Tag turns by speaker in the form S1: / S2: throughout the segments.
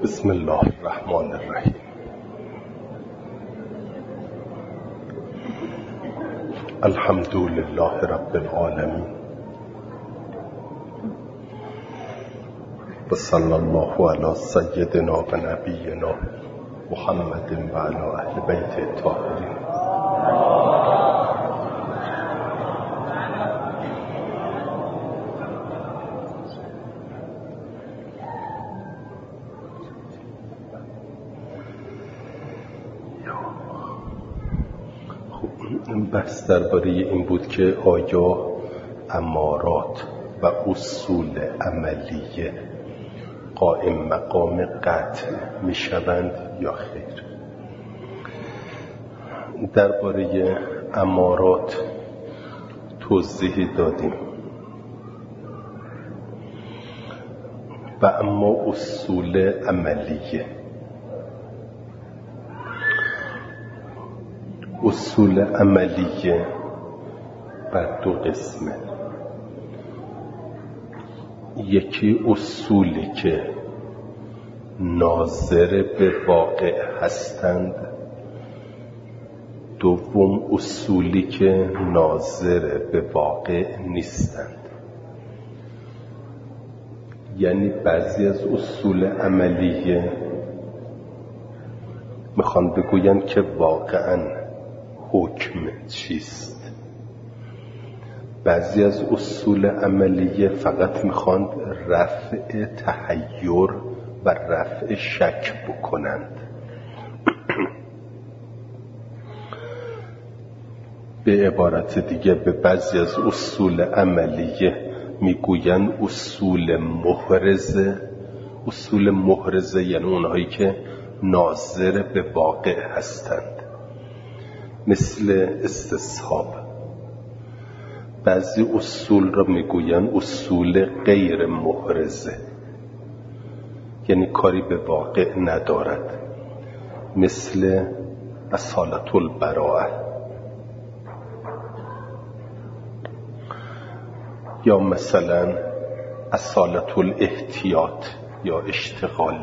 S1: بسم الله الرحمن الرحیم. الحمد لله رب العالمین و صلی الله علی سیدنا و نبینا محمد و علی اهل بیت الطاهرین. بحث درباره این بود که آیا امارات و اصول عملیه قائم مقام قطع می شوند یا خیر. درباره امارات توضیحی دادیم و اما اصول عملیه، اصول عملیه بر دو قسمه. یکی اصولی که ناظر به واقع هستند، دوم اصولی که ناظر به واقع نیستند. یعنی بعضی از اصول عملیه میخوان بگوین که واقعاً حکم چیست. بعضی از اصول عملیه فقط میخواند رفع تحیر و رفع شک بکنند. به عبارت دیگه به بعضی از اصول عملیه میگویند اصول محرزه. اصول محرزه یعنی اونهایی که ناظر به واقع هستند، مثل استصحاب. بعضی اصول را میگویند اصول غیر محرزه، یعنی کاری به واقع ندارد، مثل اصالت البراءه یا مثلا اصالت الاحتیاط یا اشتغال.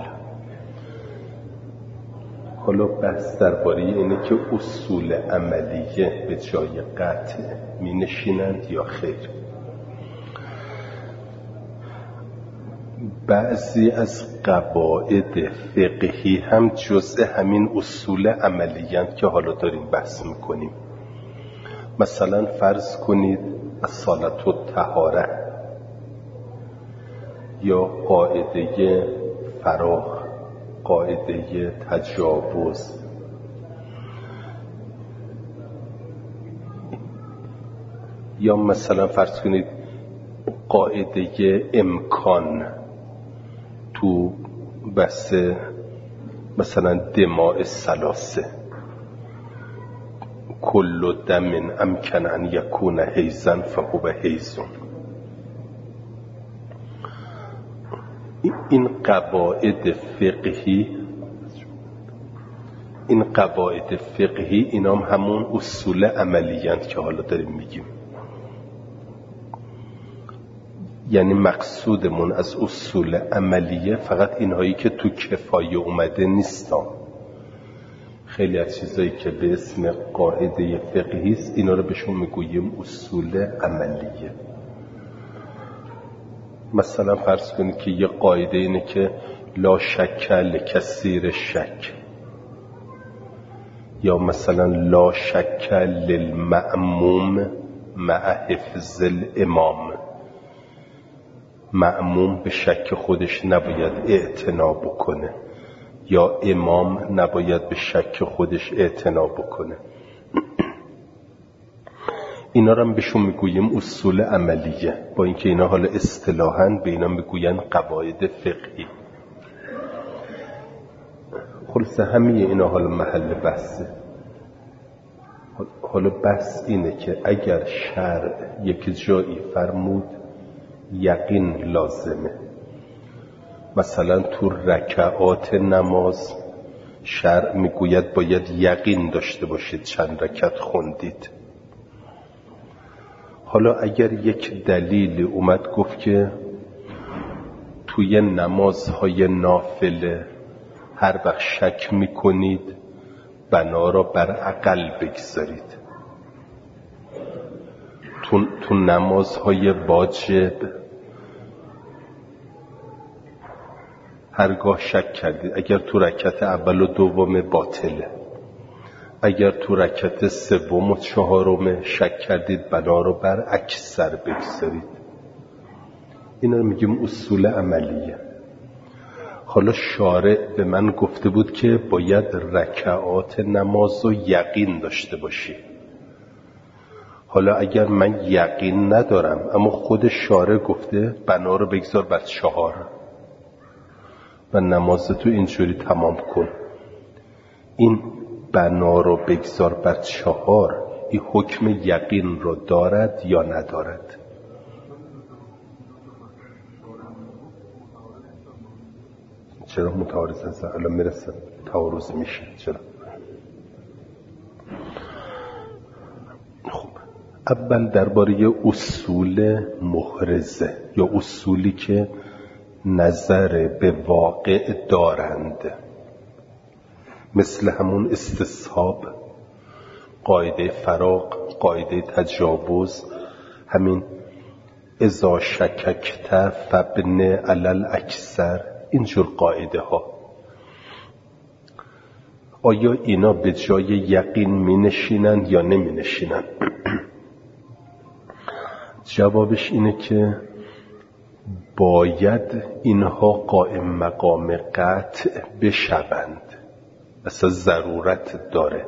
S1: حالا بحث درباره اینه که اصول عملیه به جای قطع می نشینند یا خیر. بعضی از قواعد فقهی هم جزء همین اصول عملیه که حالا داریم بحث میکنیم. مثلا فرض کنید اصالت الطهاره یا قاعده فراغ، قاعده تجاوز، یا مثلا فرض کنید قاعده امکان تو بحث مثلا دماء ثلاثه، کل دم امکن ان یکون حیزا فهو حیزون. این قواعد فقهی اینام همون اصول عملیند که حالا داریم میگیم. یعنی مقصودمون از اصول عملیه فقط اینهایی که تو کفایه اومده نیستن. خیلی از چیزایی که به اسم قاعده فقهی است اینا رو بهشون میگوییم اصول عملیه. مثلا فرض کنید که یه قاعده اینه که لا شک لکثیر شک، یا مثلا لا شک للمأموم مع حفظ الامام. مأموم به شک خودش نباید اعتنا بکنه، یا امام نباید به شک خودش اعتنا بکنه. اینا رو هم بهشون میگوییم اصول عملیه، با اینکه اینا حالا اصطلاحاً به اینا میگوین قواعد فقهی. خلاصه همه اینا حالا محل بحثه. حالا بحث اینه که اگر شرع یک جایی فرمود یقین لازمه، مثلا تو رکعات نماز شرع میگوید باید یقین داشته باشید چند رکعت خوندید. حالا اگر یک دلیل اومد گفت که توی نمازهای نافله هر وقت شک میکنید بنا را بر عقل بگذارید. تو نمازهای واجب هرگاه شک کردید، اگر تو رکعت اول و دوم باطله، اگر تو رکعت سوم و چهارم شک کردید بنا را بر اکثر بگذارید. اینا رو میگیم اصول عملیه. حالا شارع به من گفته بود که باید رکعات نماز رو یقین داشته باشی. حالا اگر من یقین ندارم اما خود شارع گفته بنا رو بگذار بر 4 و نمازتو اینجوری تمام کن، این بنا رو بگذار بر 4 این حکم یقین رو دارد یا ندارد؟ چرا متعارض هست؟ الان میرسن تعارض میشه. چرا؟ خب اول درباره اصول محرزه یا اصولی که نظر به واقع دارند، مثل همون استصحاب، قاعده فراق، قاعده تجاوز، همین اذا شککت فبن علل اکثر، اینجور قاعده ها. آیا اینا به جای یقین می نشینند یا نمی نشینند؟ جوابش اینه که باید اینها قائم مقام قطع بشوند، اصلا ضرورت داره.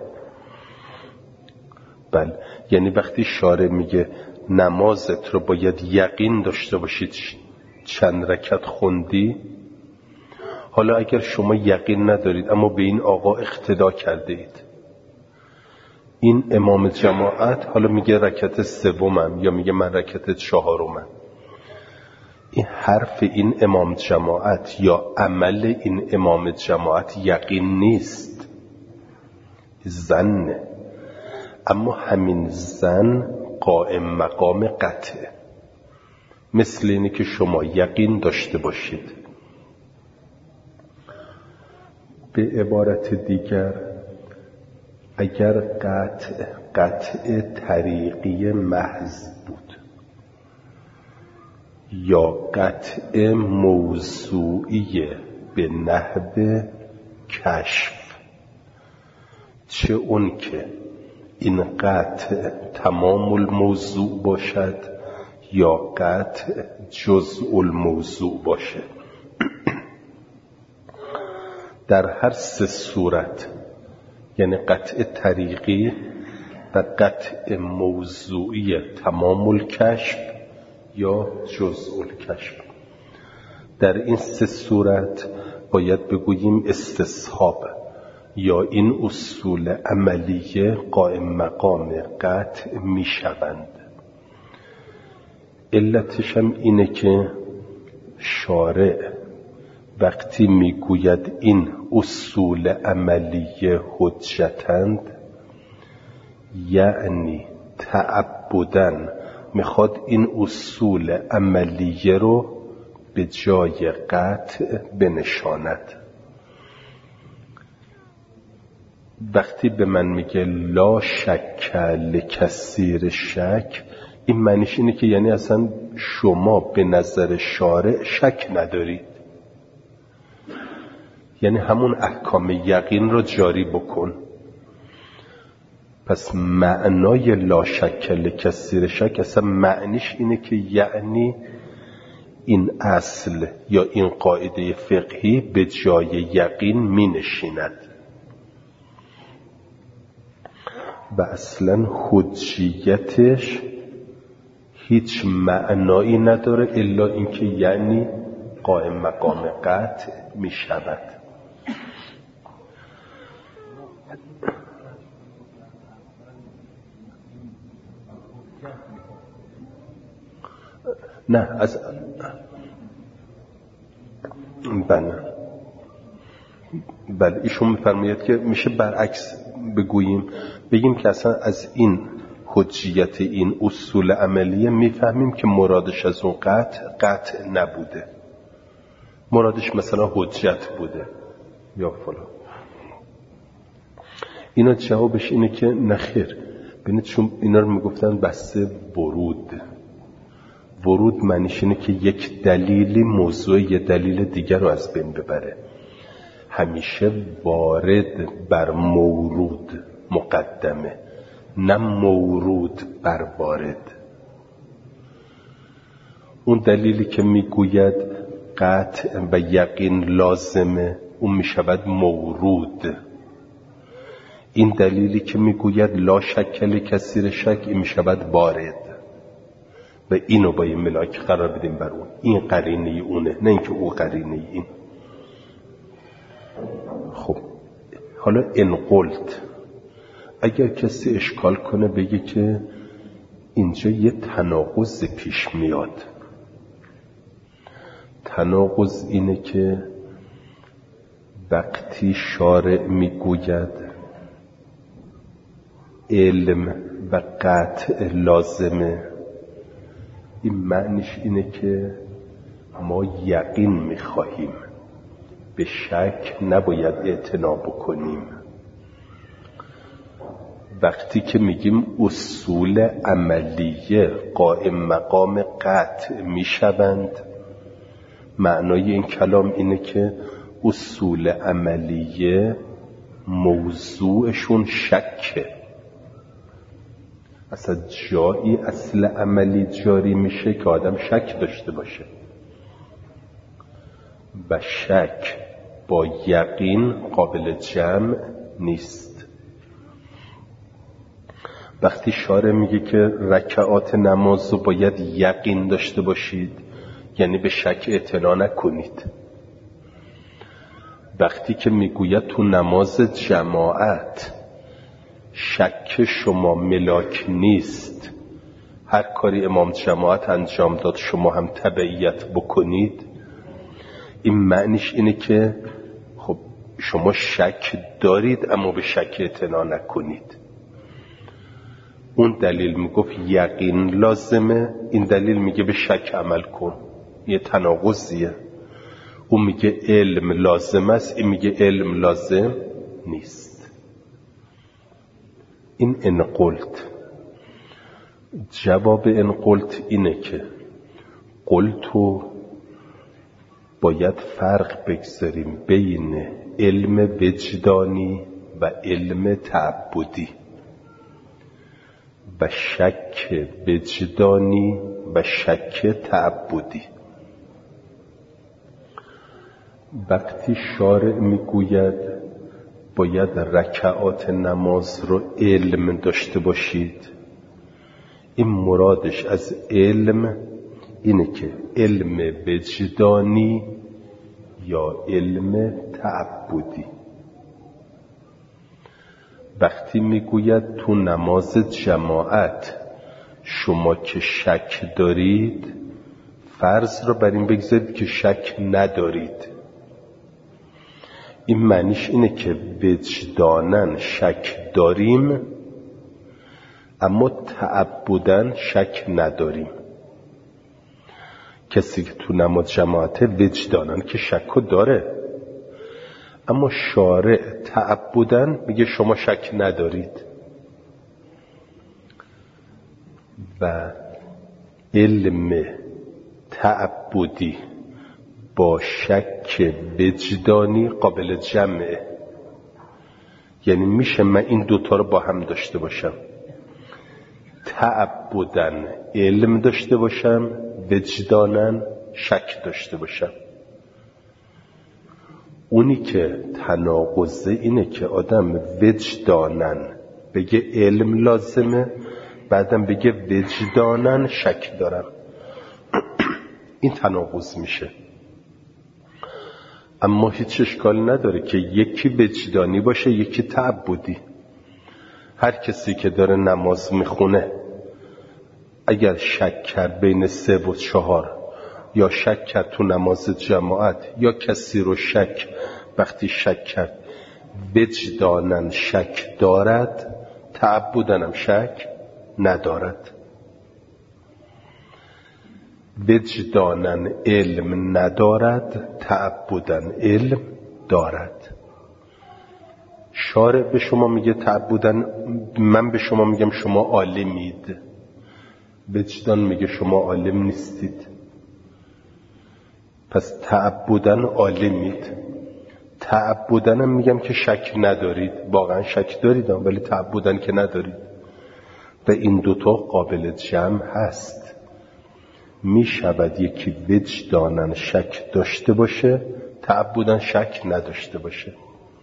S1: بله، یعنی وقتی شارع میگه نمازت رو باید یقین داشته باشید چند رکعت خوندی، حالا اگر شما یقین ندارید اما به این آقا اقتدا کرده اید، این امام جماعت حالا میگه رکعت سومم یا میگه من رکعت 4م، این حرف این امام جماعت یا عمل این امام جماعت یقین نیست، ظنه، اما همین ظن قائم مقام قطعه. مثل اینه که شما یقین داشته باشید. به عبارت دیگر اگر قطع طریقی محض بود یا قطع موضوعی به نحو کشف، چه اون که این قطع تمام الموضوع باشد یا قطع جزء الموضوع باشد، در هر 3 صورت، یعنی قطع طریقی و قطع موضوعی تمام الکشف یا جزء الکشف، در این 3 صورت باید بگوییم استصحاب یا این اصول عملیه قائم مقام قطع می شوند. علتش هم اینه که شارع وقتی میگوید این اصول عملیه حجتند، یعنی تعبداً میخواد این اصول عملیه رو به جای قطع بنشاند. وقتی به من میگه لا شک لکثیر شک، این معنیش اینه که یعنی اصلا شما به نظر شارع شک ندارید، یعنی همون احکام یقین رو جاری بکن. پس معنای لا شک لکثیر شک اصلا معنیش اینه که یعنی این اصل یا این قاعده فقهی به جای یقین می نشیند و اصلا حجیتش هیچ معنایی نداره الا اینکه یعنی قائم مقام قطع می شود. نه از بله ایشون میفرماید که میشه برعکس بگیم که اصلا از این حجیت این اصول عملیه میفهمیم که مرادش از اون قطع نبوده، مرادش مثلا حجت بوده. یا فلان. اینا جوابش اینه که نخیر. ببینید چون اینا رو میگفتن بسته ورود معنیش اینه که یک دلیلی موضوع یه دلیل دیگر رو از بین ببره. همیشه وارد بر مورود مقدمه، نه مورود بر وارد. اون دلیلی که میگوید قطع و یقین لازمه، اون میشود مورود. این دلیلی که میگوید لا شک لکثیر شک، این میشود وارد. و اینو با این ملاک قرار بدیم بر اون. این قرینه اونه، نه اینکه او قرینه این. خب حالا ان قلت، اگر کسی اشکال کنه بگه که اینجا یه تناقض پیش میاد. تناقض اینه که وقتی شارع میگوید علم و قطع لازمه، این معنیش اینه که ما یقین میخواهیم، به شک نباید اعتنا بکنیم. وقتی که میگیم اصول عملیه قائم مقام قطع میشوند، معنای این کلام اینه که اصول عملیه موضوعشون شکه. اصلا جایی اصل عملی جاری میشه که آدم شک داشته باشه، و شک با یقین قابل جمع نیست. وقتی شارع میگه که رکعات نماز رو باید یقین داشته باشید، یعنی به شک اعتنا نکنید. وقتی که میگوید تو نماز جماعت شک شما ملاک نیست، هر کاری امام جماعت انجام داد شما هم تبعیت بکنید، این معنیش اینه که خب شما شک دارید اما به شک اعتنا نکنید. اون دلیل میگفت یقین لازمه، این دلیل میگه به شک عمل کن. یه تناقضیه. اون میگه علم لازم است، این میگه علم لازم نیست. این ان قلت. جواب ان قلت اینه که قلتو باید فرق بگذاریم بین علم وجدانی و علم تعبدی، و شک وجدانی و شک تعبدی. وقتی شارع میگوید باید رکعات نماز رو علم داشته باشید، این مرادش از علم اینه که علم وجدانی یا علم تعبدی. وقتی میگوید تو نماز جماعت شما که شک دارید، فرض رو بر این بگذارید که شک ندارید. این معنیش اینه که وجداناً شک داریم اما تعبداً شک نداریم. کسی که تو نماز جماعت وجداناً که شک داره، اما شارع تعبداً میگه شما شک ندارید. و علم تعبدی با شک وجدانی قابل جمعه. یعنی میشه من این دوتا رو با هم داشته باشم، تعبداً علم داشته باشم، وجداناً شک داشته باشم. اونی که تناقضه اینه که آدم وجداناً بگه علم لازمه، بعدم بگه وجداناً شک دارم. این تناقض میشه. اما هیچ اشکال نداره که یکی وجدانی باشه یکی تعبدی. هر کسی که داره نماز میخونه اگر شک کرد بین 3 و 4، یا شک کرد تو نماز جماعت، یا کسی رو شک وقتی شک کرد وجداناً شک دارد، تعبداً هم شک ندارد. وجداناً علم ندارد، تعبداً علم دارد. شارع به شما میگه تعبدن، من به شما میگم شما عالمید، وجدان میگه شما عالم نیستید. پس تعبدن عالمید، تعبدن هم میگم که شک ندارید، واقعا شک دارید ولی تعبدن که ندارید. و این دوتا قابل جمع هست. میشود یکی وجدانن شک داشته باشه، تعبدن شک نداشته باشه.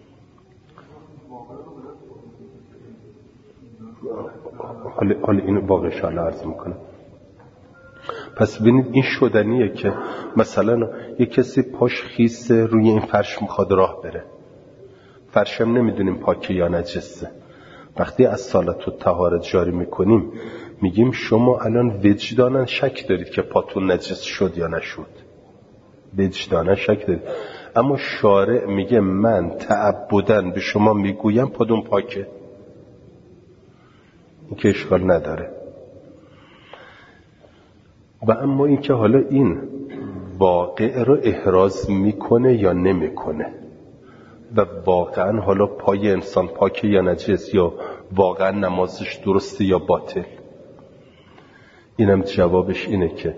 S1: حالا این واقعش حالا عرض میکنم. پس ببینید این شدنیه که مثلا یک کسی پاش خیسه روی این فرش میخواد راه بره، فرشم نمیدونیم پاکه یا نجسه. وقتی از صلات و طهارت جاری میکنیم میگیم شما الان وجدانن شک دارید که پاتون نجس شد یا نشد، وجدانن شک دارید. اما شارع میگه من تعبدن به شما میگویم پاتون پاکه، این که اشکال نداره. و اما این که حالا این واقع رو احراز میکنه یا نمیکنه و واقعا حالا پای انسان پاکه یا نجس، یا واقعا نمازش درسته یا باطل، اینم جوابش اینه که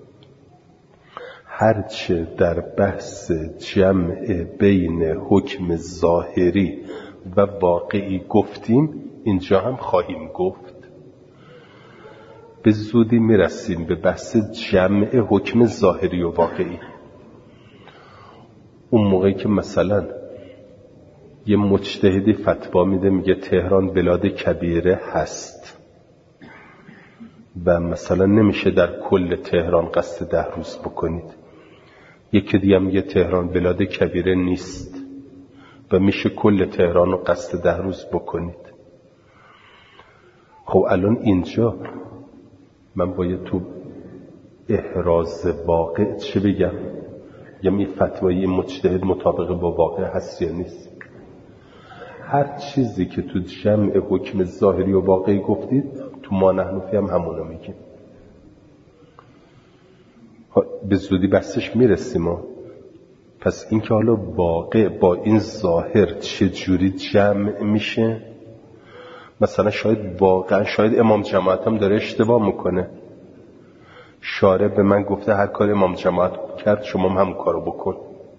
S1: هرچه در بحث جمع بین حکم ظاهری و واقعی گفتیم اینجا هم خواهیم گفت. به زودی میرسیم به بحث جمع حکم ظاهری و واقعی. اون موقعی که مثلا یه مجتهدی فتوا میده میگه تهران بلاد کبیره هست و مثلا نمیشه در کل تهران قصد 10 روز بکنید، یکی دیگه میگه تهران بلاد کبیره نیست و میشه کل تهران رو قصد 10 روز بکنید. خب الان اینجا من باید تو احراز واقع چه بگم؟ این فتوای مجتهد مطابق با واقع هست یا نیست؟ هر چیزی که تو جمع حکم ظاهری و واقعی گفتید تو ما نحنفی هم همونو میگیم. به زودی بحثش میرسیم. پس این که حالا واقع با این ظاهر چه جوری جمع میشه، مثلا شاید امام جماعت هم داره اشتباه میکنه، شارع به من گفته هر کاری امام جماعت کرد شما هم همون کارو بکن.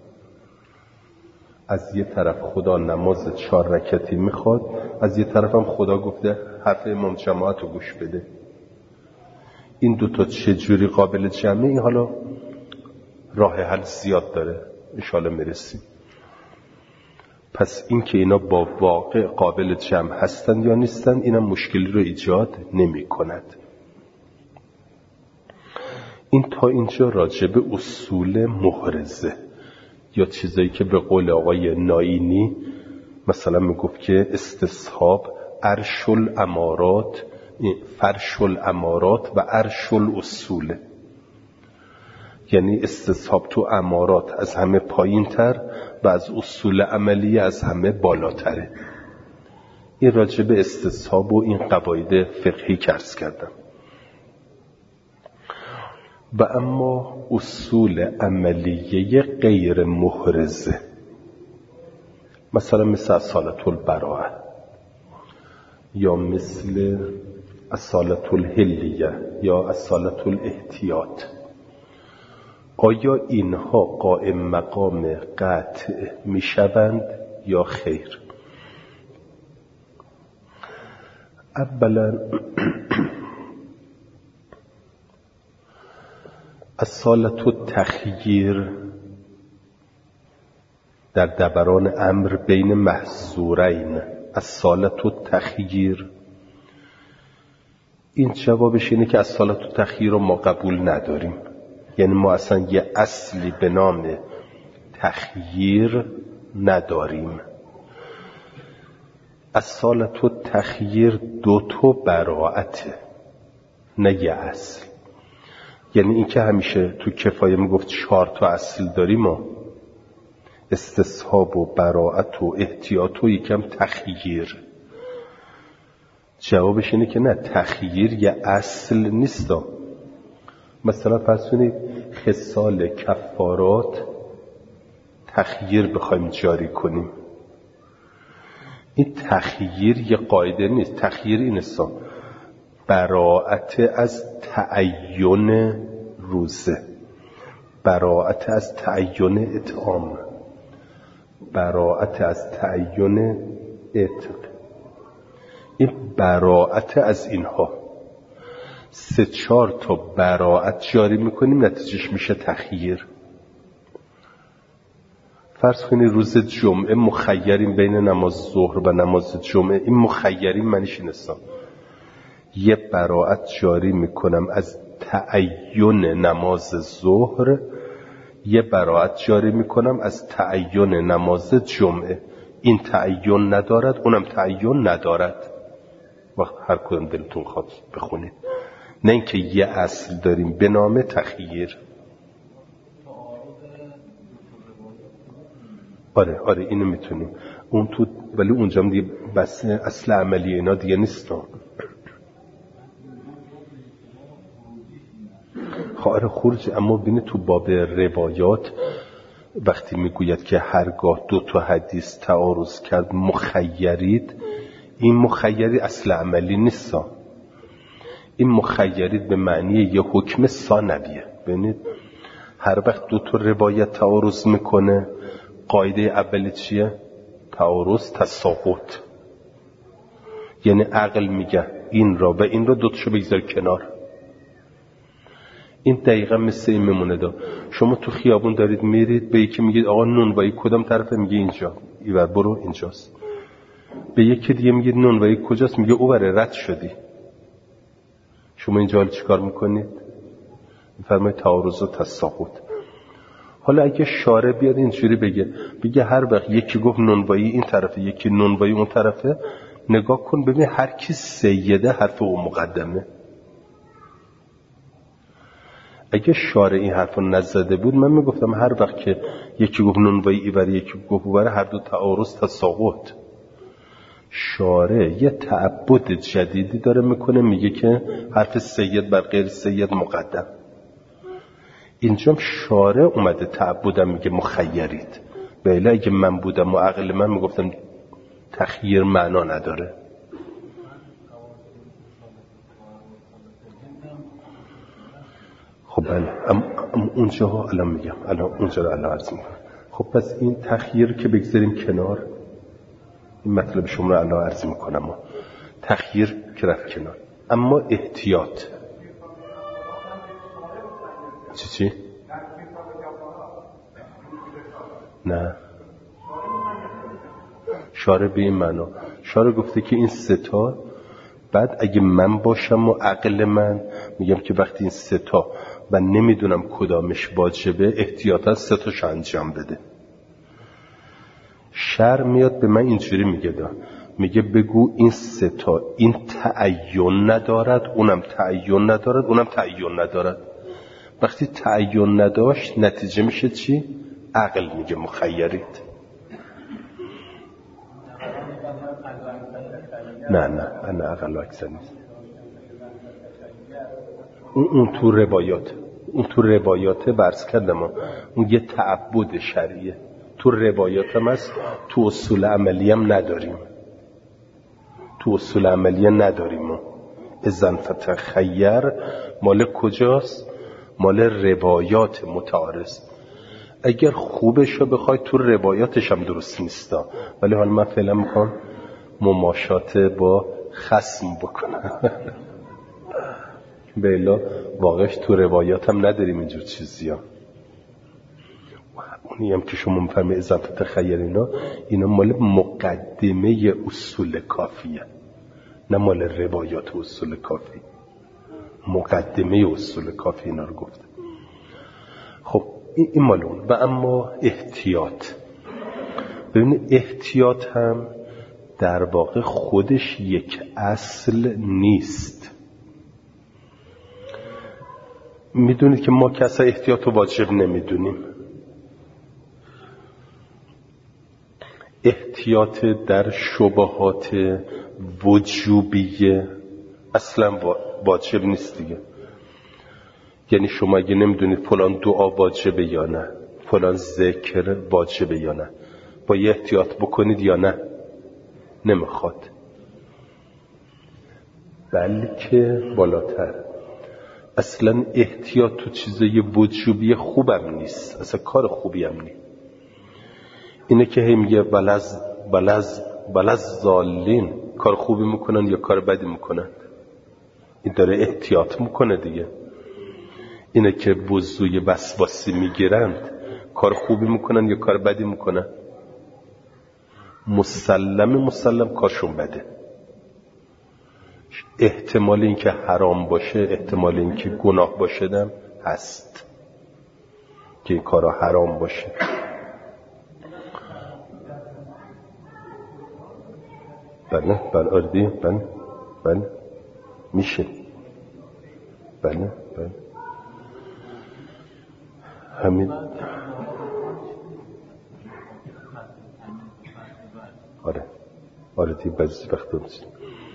S1: از یه طرف خدا نماز 4 رکعتی میخواد، از یه طرف هم خدا گفته حرف امام جماعت رو گوش بده. این دوتا چجوری قابل جمعی؟ این حالا راه حل زیاد داره، انشاءالله میرسیم. پس این که اینا با واقع قابل جمع هستن یا نیستن اینم مشکلی رو ایجاد نمی کند. این تا اینجا راجع به اصول محرزه یا چیزایی که به قول آقای ناینی مثلا میگفت که استصحاب عرش الامارات، فرش الامارات و عرش الاصول، یعنی استصحاب تو امارات از همه پایین تر و از اصول عملی از همه بالاتره. این راجع به استصحاب و این قواعد فقهی که عرض کردم. و اما اصول عملیه غیر محرزه، مثلا مثل اصالت البراءه یا مثل اصالت الحلیه یا اصالت الاحتیاط، آیا اینها قائم مقام قطع میشوند یا خیر؟ اولا اصالت التخییر در دوران امر بین محظورین، اصالت التخییر، این جوابش اینه که اصالت التخییر رو ما قبول نداریم. یعنی ما اصلا یه اصلی به نام تخییر نداریم. اصالت التخییر 2 براءته، نه یه اصل. یعنی این که همیشه تو کفایه میگفت 4 اصل داریم، ما استصحاب و براءت و احتیاط و یکم تخییر. جوابش اینه که نه، تخییر یه اصل نیست. مثلا فرض کنید خصال کفارات تخییر بخوایم جاری کنیم، این تخییر یه قاعده نیست. تخییر این است براءت از تعین روزه، براءت از تعین اطعام، براءت از تعین عتق. این براءت از اینها 3-4 تا براءت جاری میکنیم، نتیجهش میشه تخییر. فرض کنید روز جمعه مخیریم بین نماز ظهر و نماز جمعه. این مخیریم معنیش این است یه براءت جاری میکنم از تعین نماز ظهر، یه براءت جاری میکنم از تعین نماز جمعه. این تعین ندارد، اونم تعین ندارد. وقت هر کدوم دلتون خواست بخونید، نه اینکه یه اصل داریم به نام تخییر. آره اینو میتونیم اون تو، ولی اونجا دیگه بس اصل عملی اینا دیگه نیست. آره خروج. اما ببینید تو باب روایات وقتی میگوید که هرگاه 2 تا حدیث تعارض کرد مخیرید، این مخیری اصل عملی نیست. این مخیرید به معنی یه حکم ثانویه. ببینید هر وقت 2 تا روایت تعارض میکنه، قاعده اولی چیه؟ تعارض تساقط. یعنی عقل میگه این را و این را 2 تاشو بگذار کنار. این دقیقا مثل این میمونه شما تو خیابون دارید میرید، به یکی میگید آقا نونوایی کدام طرفه؟ میگه اینجا. ایور برو اینجاست. به یکی دیگه میگید نونوایی کجاست؟ میگه اوره رد شدی. شما اینجا حال چیکار میکنید؟ فرمای تعارض و تساقط. حالا اگه شارع بیاد اینجوری بگه هر وقت یکی گفت نونوایی این طرفه، یکی نونوایی اون طرفه، نگاه کن ببین هر کی سیده حرف او مقدمه. اگه شارع این حرفو نزده بود من میگفتم هر وقت که یکی گفت نونوایی ایور یکی گفت اوره، هر دو تعارض تساقط. شارع یه تعبد جدیدی داره میکنه، میگه که حرف سید بر غیر سید مقدم. اینجا شارع اومده تعبدم میگه مخیرید. بله اگه من بودم و عقل من میگفتم تخییر معنا نداره. خب بله اونجا الان میگم، اونجا رو الان عرض میکنم. خب پس این تخییر که بگذاریم کنار، این مطلب شما رو الان عرض میکنم. تخییر که رفت کنار، اما احتیاط. چی؟ نه، شارع به این معنا. شارع گفته که این 3 تا، بعد اگه من باشم و عقل من میگم که وقتی این 3 تا و نمیدونم کدامش واجبه، احتیاطا 3 تاشو انجام بده. شرع میاد به من اینجوری میگه بگو این 3 تا این تعین ندارد، اونم تعین ندارد، اونم تعین ندارد. وقتی تعین نداشت نتیجه میشه چی؟ عقل میگه مخیرید. نه عقل و اکثر نیست. اون تو روایات برس کردم، اون یه تعبد شرعیه. تو روایات هم هست، تو اصول عملی هم نداریم. اذن فتخیر مال کجاست؟ مال روایات متعارض. اگر خوبش رو بخوای تو روایاتش هم درست نیستا، ولی حالا من فعلا میخوام مماشات با خصم بکنم. بلا واقعش تو روایات هم نداریم اینجور چیزی ها. اونی هم که شما میفهمی اضافت خیر اینا مال مقدمه اصول کافیه، نه مال روایات اصول کافی. مقدمه اصول کافی اینا رو گفته. خب این مال اون. و اما احتیاط، ببینید احتیاط هم در واقع خودش یک اصل نیست. میدونید که ما کسا احتیاط رو واجب نمیدونیم. احتیاط در شبهات وجوبیه اصلا واجب نیست دیگه. یعنی شما اگه نمیدونید فلان دعا واجبه یا نه، فلان ذکر واجبه یا نه، با یه احتیاط بکنید یا نه. نمیخواد، بلکه بالاتر. اصلا احتیاط تو چیزای وجوبی خوبم نیست، اصلا کار خوبی هم نیست. اینه که هی میگه بلز ضالین، کار خوبی میکنن یا کار بدی میکنن؟ این داره احتیاط میکنه دیگه. اینه که وضوی وسواسی میگیرند، کار خوبی میکنن یا کار بدی میکنن؟ مسلم کارشون بده. احتمال اینکه حرام باشه، احتمال اینکه گناه باشه دم هست که این کارا حرام باشه. بله آردی، بله میشه، بله همین. آره دیگه بعضی وقتا میشه.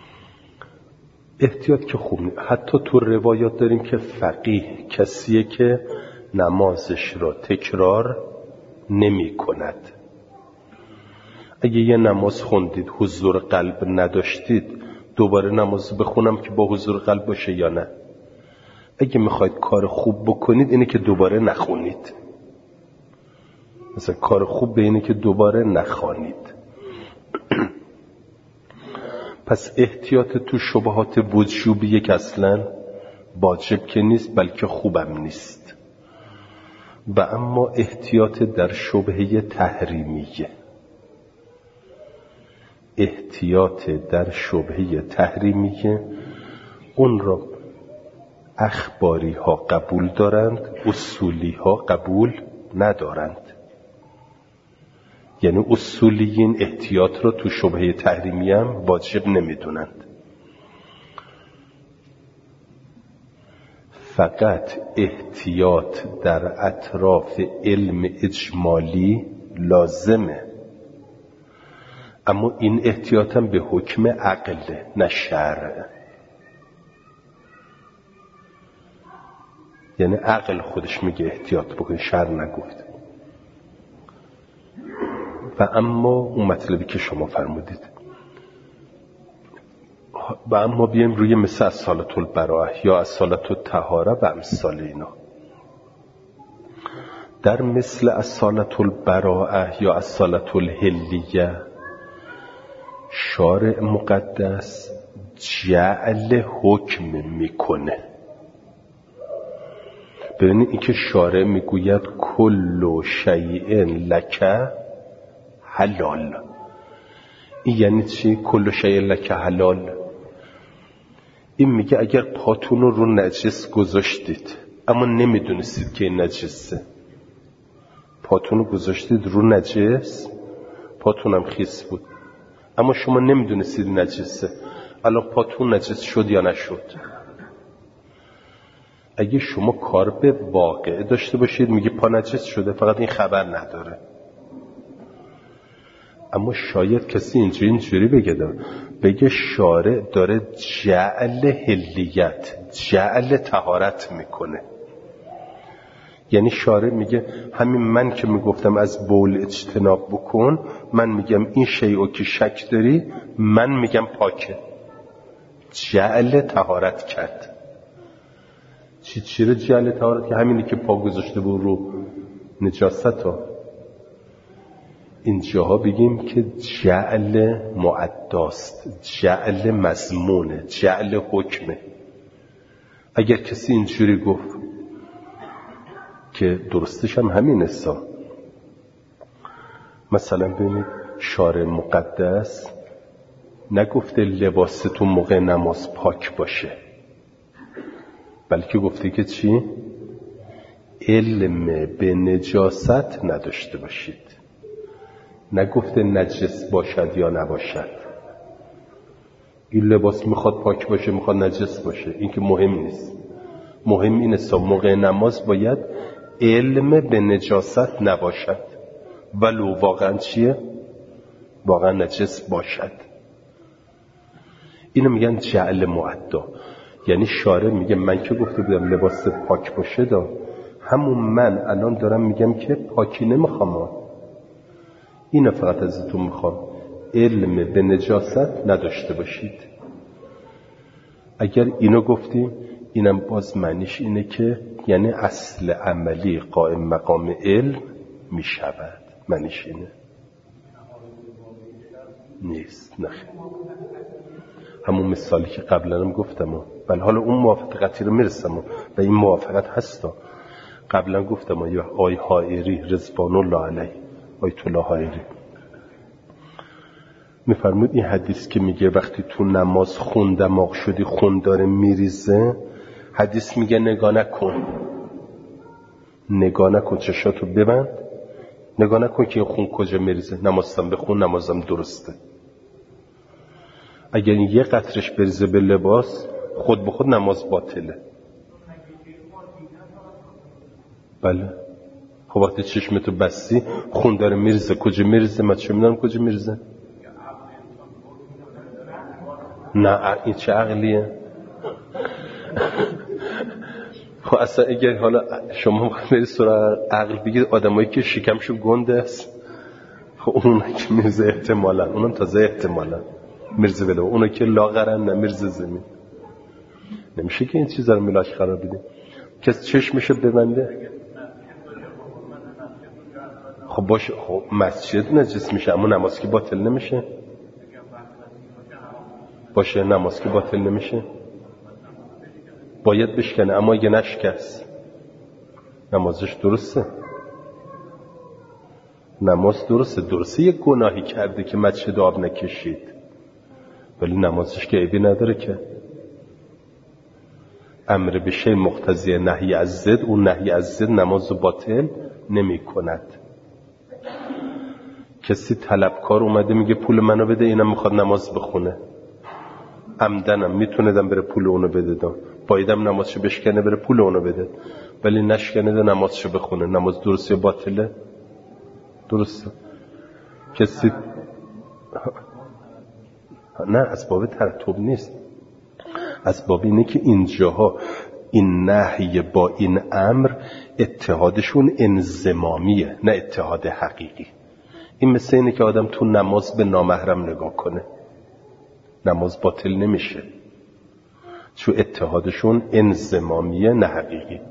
S1: احتیاط که خوب نیست. حتی تو روایات داریم که فقیه کسیه که نمازش را تکرار نمی کند. اگه یه نماز خوندید حضور قلب نداشتید، دوباره نماز بخونم که با حضور قلب باشه یا نه؟ اگه میخواید کار خوب بکنید اینه که دوباره نخونید. مثلا کار خوب به اینه که دوباره نخوانید. پس احتیاط تو شبهات وجوبیه که اصلا واجب که نیست بلکه خوبم نیست. و اما احتیاط در شبهه تحریمیه، احتیاط در شبهه تحریمیه اون را اخباری ها قبول دارند، اصولی ها قبول ندارند. یعنی اصولیین احتیاط را تو شبهه تحریمی هم واجب نمیدونند، فقط احتیاط در اطراف علم اجمالی لازمه. اما این احتیاط هم به حکم عقل نه شرع. یعنی عقل خودش میگه احتیاط بکن، شرع نگفت. و اما اون مطلبی که شما فرمودید، و اما بیایم روی مثل الصلاة البراءه یا الصلاة الطهاره و امثال اینا. در مثل الصلاة البراءه یا الصلاة الحلیه شارع مقدس جعل حکم میکنه. ببینید این که شارع میگوید کل شیء لک حلال، این یعنی چی؟ کل شیء لک حلال. این میگه اگر پاتون رو نجس گذاشتید اما نمیدونستید که این نجسه، پاتون رو گذاشتید رو نجس، پاتونم خیس بود اما شما نمیدونستید نجسه، الان پاتون نجس شد یا نشد؟ اگه شما کار به واقع داشته باشید میگه پا نجس شده، فقط این خبر نداره. اما شاید کسی اینجوری بگه شارع داره جعل حلیت، جعل طهارت میکنه. یعنی شارع میگه همین من که میگفتم از بول اجتناب بکن، من میگم این شیء که شک داری، من میگم پاکه. جعل طهارت کرد. چی جعل طهارت؟ که همینی که پا گذاشته بود رو نجاست ها. اینجاها بگیم که جعل معداست، جعل مضمونه، جعل حکمه. اگر کسی اینجوری گفت که درستش هم همین است. مثلا ببینید شارع مقدس نگفته لباستون موقع نماز پاک باشه، بلکه گفته که چی؟ علم به نجاست نداشته باشید. نگفته نجس باشد یا نباشد. این لباس میخواد پاک باشه، میخواد نجس باشه، این که مهم نیست. مهم اینه موقع نماز باید علم به نجاست نباشد، ولو واقعا چیه؟ واقعا نجس باشد. اینو میگن جعل معدا. یعنی شارع میگه من که گفته بودم لباس پاک باشه همون من الان دارم میگم که پاکی نمیخوام، اینو فقط ازتون میخوام، علم به نجاست نداشته باشید. اگر اینو گفتیم، اینم باز معنیش اینه که یعنی اصل عملی قائم مقام علم می شود. معنیش اینه نیست. نه همون مثالی که قبلا هم گفتم، ولی حالا اون موافقتی رو میرسم و این موافقت هستا. قبلا گفتم یا آی حائری رضوان الله علیه، آیت الله حائری میفرمود این حدیث که میگه وقتی تو نماز خون دماغ شدی، خون داره میریزه، حدیث میگه نگاه نکن، نگاه نکن، چشاتو ببند، نگاه نکن که این خون کجا میریزه، نمازم بخون، نمازم درسته. اگر این یه قطرش بریزه به لباس، خود به خود نماز باطله. بله خب وقتی چشمتو بستی خون داره میریزه، کجا میریزه؟ من چه میدونم کجا میریزه؟ نه این چه عقلیه؟ خب اصلا اگر حالا شما برید سراغ عقل بگید آدمایی که شکمشو گنده است، خب اون که میرزه احتمالا، اونم تازه احتمالا میرزه بله، اونو که لاغرن نمیرزه زمین. نمیشه که این چیزا رو ملاش قرار بدیم. کسی چشمشو ببنده خب باشه، خب مسجد نجس میشه اما نماز که باطل نمیشه. باشه نماز که باطل نمیشه، باید بشکنه، اما اگه نشکست نمازش درسته. نماز درسته یک گناهی کرده که مسجد آب نکشید، ولی نمازش که عیبی نداره که. امر به شی مقتضی نهی از ضد، اون نهی از ضد نماز باطل نمی کند. کسی طلبکار اومده میگه پول منو بده، اینم میخواد نماز بخونه، عمدنم میتونیدم بره پول اونو بده دم، بایدم نمازشو بشکنه بره پول اونو بده، ولی نشکنه ده نمازشو بخونه. نماز درسته یا باطله؟ درسته. کسی نه اسباب ترتب نیست، اسباب اینه که اینجاها این نهی با این امر اتحادشون انضمامیه، نه اتحاد حقیقی. این مثل اینه که آدم تو نماز به نامحرم نگاه کنه، نماز باطل نمیشه، چون اتحادشون انضمامیه نه حقیقی.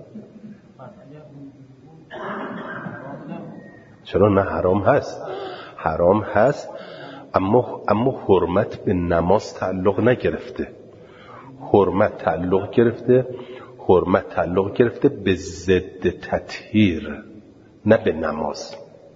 S1: چرا؟ نه حرام هست، حرام هست، اما حرمت به نماز تعلق نگرفته. حرمت تعلق گرفته به ضد تطهیر، نه به نماز.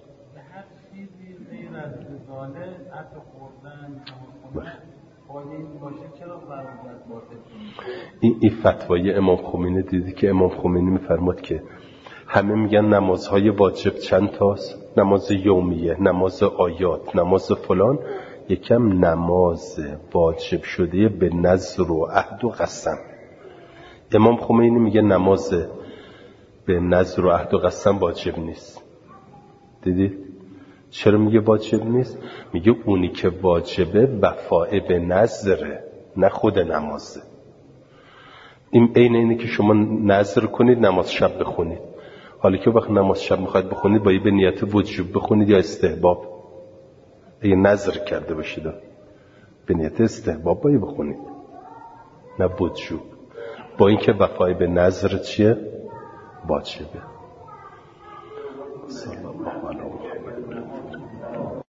S1: این فتوای امام خمینی دیدی که امام خمینی میفرماد که همه میگن نمازهای واجب چند تاست، نماز یومیه، نماز آیات، نماز فلان، یکم نماز واجب شده به نذر و عهد و قسم. امام خمینی میگه نماز به نذر و عهد و قسم واجب نیست. دیدید؟ چرا میگه واجب نیست؟ میگه اونی که واجبه وفاء به نذره، نه خود نمازه. این عین اینه که شما نذر کنید نماز شب بخونید، حالا که وقت نماز شب میخواید بخونید باید به نیت وجوب بخونید یا استحباب؟ اگه نذر کرده باشید به نیت استحباب باید بخونید، نه وجوب. با اینکه وفای به نذر چیه؟ واجبه.